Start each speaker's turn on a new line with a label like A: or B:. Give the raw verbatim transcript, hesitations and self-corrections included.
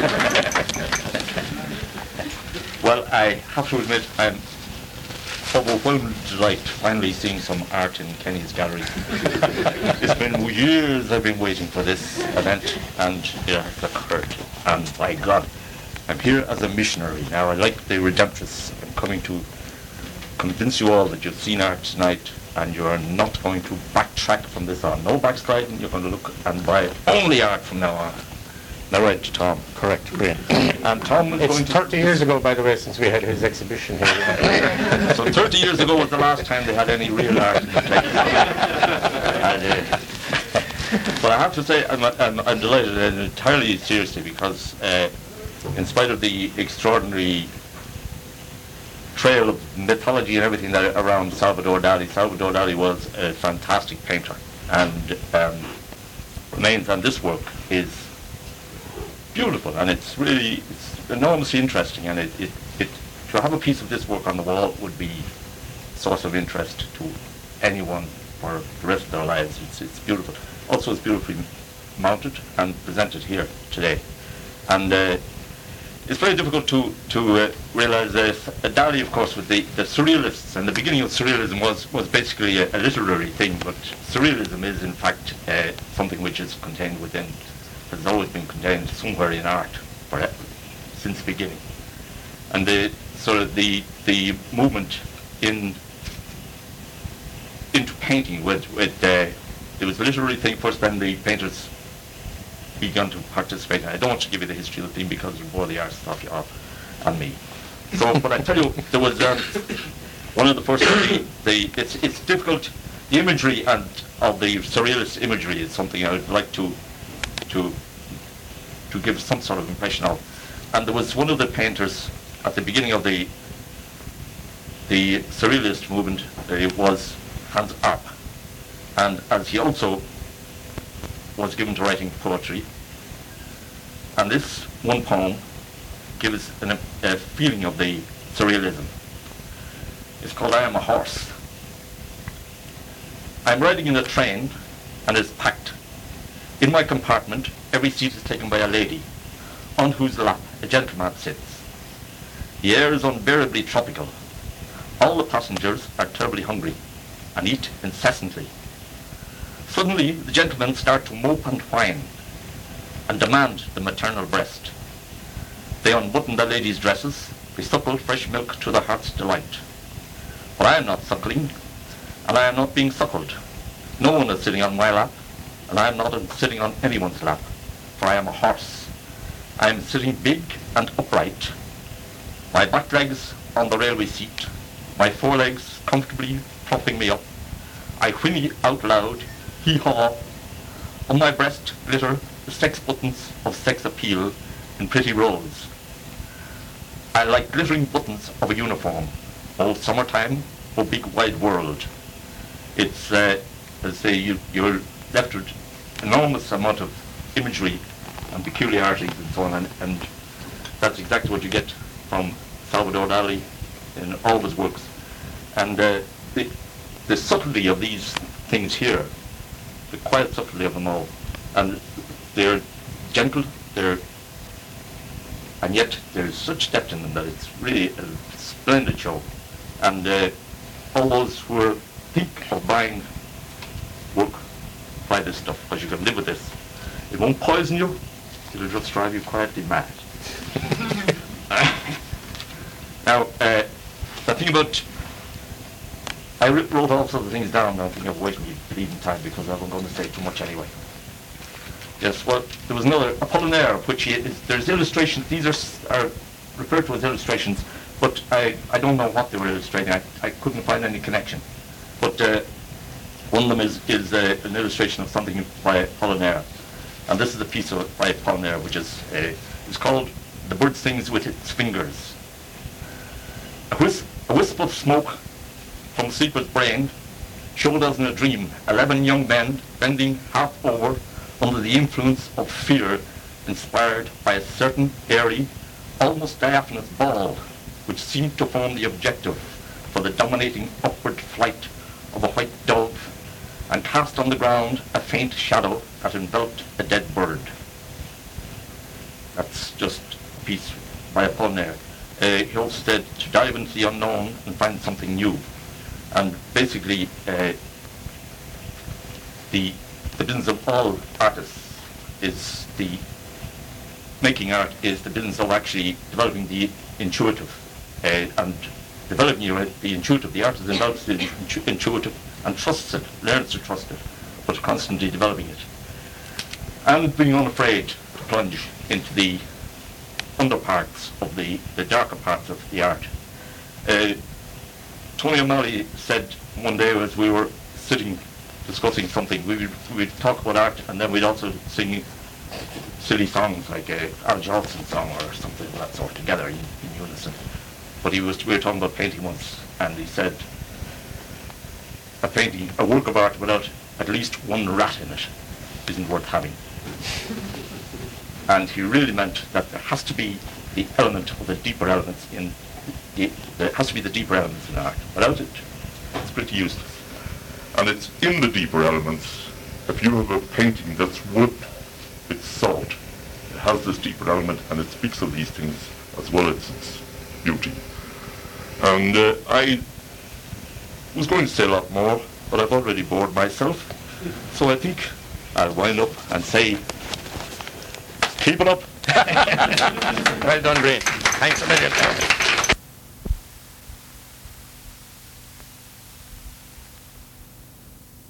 A: Well, I have to admit, I'm overwhelmed delight finally seeing some art in Kenny's gallery. It's been years I've been waiting for this event, and it has occurred. And by God, I'm here as a missionary. Now, I like the Redemptorists. I'm coming to convince you all that you've seen art tonight, and you're not going to backtrack from this on. No backsliding. You're going to look and buy only art from now on. Now, right, Tom.
B: Correct, brilliant.
A: And Tom was
B: It's
A: going to...
B: thirty years ago, by the way, since we had his exhibition here.
A: So thirty years ago was the last time they had any real art in the place. And, uh, but I have to say, I'm, I'm, I'm delighted, and entirely seriously, because uh, in spite of the extraordinary trail of mythology and everything that around Salvador Dali, Salvador Dali was a fantastic painter, and um, remains, and this work is beautiful, and it's really it's enormously interesting, and it, it, it to have a piece of this work on the wall would be a source of interest to anyone for the rest of their lives. It's, it's beautiful. Also, it's beautifully mounted and presented here today, and uh, it's very difficult to to uh, realize that uh, Dali, of course, with the, the Surrealists, and the beginning of Surrealism was was basically a, a literary thing, but Surrealism is in fact uh, something which is contained within, has always been contained somewhere in art for, since the beginning. And the sort of the the movement in into painting with with uh, it was a literary thing first, then the painters began to participate. I don't want to give you the history of the thing because it will bore the arse off you off on me. So, but I tell you, there was um, one of the first. The, the it's it's difficult. The imagery and of the surrealist imagery is something I would like to to to give some sort of impression of. And there was one of the painters at the beginning of the the surrealist movement. It was Hans Arp, and as he also was given to writing poetry. And this one poem gives an, a feeling of the surrealism. It's called I Am a Horse. I'm riding in a train and it's packed. In my compartment, every seat is taken by a lady, on whose lap a gentleman sits. The air is unbearably tropical. All the passengers are terribly hungry and eat incessantly. Suddenly, the gentlemen start to mope and whine and demand the maternal breast. They unbutton the ladies' dresses, they suckle fresh milk to the heart's delight. But I am not suckling, and I am not being suckled. No one is sitting on my lap, and I am not sitting on anyone's lap, for I am a horse. I am sitting big and upright, my back legs on the railway seat, my forelegs comfortably propping me up. I whinny out loud, hee-haw. On my breast glitter the sex buttons of sex appeal in pretty rows. I like glittering buttons of a uniform. All summertime, oh big wide world. It's, uh, as I say, you, you're left with enormous amount of imagery and peculiarities and so on, and, and that's exactly what you get from Salvador Dali in all of his works. And uh, the, the subtlety of these things here, the quiet subtlety of them all, and they're gentle, they're, and yet there's such depth in them that it's really a splendid show. And uh, all those who are, think of buying work, buy this stuff, because you can live with this. It won't poison you, it'll just drive you quietly mad. Now, uh, the thing about, I wrote all sorts of things down, and I think I've waited for leaving time because I wasn't going to say too much anyway. Yes, well, there was another, Apollinaire, which he is, there's illustrations, these are, are referred to as illustrations, but I, I don't know what they were illustrating. I, I couldn't find any connection. But uh, one of them is, is uh, an illustration of something by Apollinaire. And this is a piece of, by Apollinaire, which is uh, it's called The Bird Sings with Its Fingers. A, whis a wisp of smoke from the sleeper's brain showed us in a dream eleven young men bending half over under the influence of fear inspired by a certain airy, almost diaphanous ball which seemed to form the objective for the dominating upward flight of a white dove and cast on the ground a faint shadow that enveloped a dead bird. That's just a piece by Apollinaire. Uh, he also said to dive into the unknown and find something new. And basically, uh, the, the business of all artists is the making art is the business of actually developing the intuitive uh, and developing your, the intuitive. The artist develops the intu- intuitive and trusts it, learns to trust it, but constantly developing it. And being unafraid to plunge into the underparts of the, the darker parts of the art. Uh, Tony O'Malley said one day as we were sitting discussing something, we would we'd talk about art and then we'd also sing silly songs like a Al Jolson song or something of that sort together in, in unison. But he was we were talking about painting once, and he said a painting, a work of art without at least one rat in it isn't worth having. And he really meant that there has to be the element of the deeper elements in the, there has to be the deeper elements in art. Without it, it's pretty useless.
C: And it's in the deeper elements. If you have a painting that's worth its salt, it has this deeper element and it speaks of these things as well as its beauty. And uh, I was going to say a lot more, but I've already bored myself. So I think I'll wind up and say, keep it up.
B: Well done, Ray. Thanks a million.